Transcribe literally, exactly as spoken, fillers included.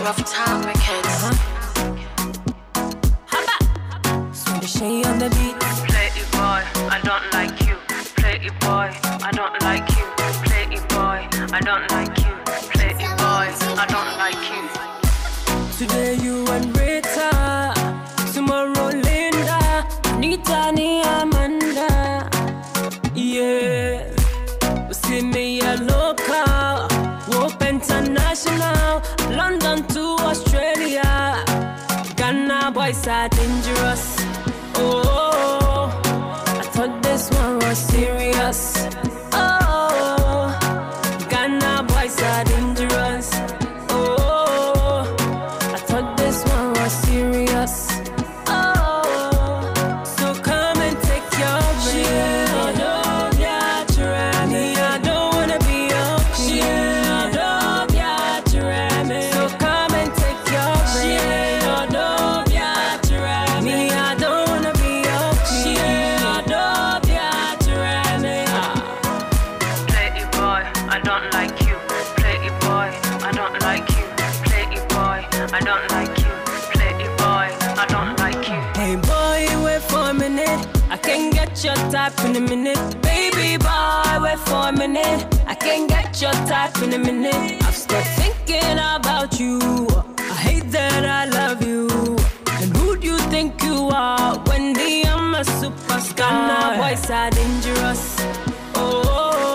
Rough time records. Uh-huh. Swedish on the beat. Play it boy, I don't like you. Play it boy, I don't like you. Play it boy, I don't like you. Play it boy, I don't like you. Today you and Rita, tomorrow Linda, Nita ni Amanda. Yeah, we see me a local, Whoop International, London to Australia. Ghana boys are dangerous. Oh, I thought this one was serious. Oh, Ghana boys are dangerous. Oh, I thought this one was serious. Oh, so come and take your break. I don't wanna be your queen. So come and take your break. Me, I don't wanna be your queen. Play it boy, I don't like you. Play it boy, I don't like you. Play it boy, I don't like you. Play it boy, I don't like you. Hey boy, wait for a minute. I can get your type in a minute. Baby boy, wait for a minute. I can get your type in a minute. I've stopped thinking about you. I hate that I love you. And who do you think you are? Wendy, I'm a superstar. Now boys are dangerous. Oh,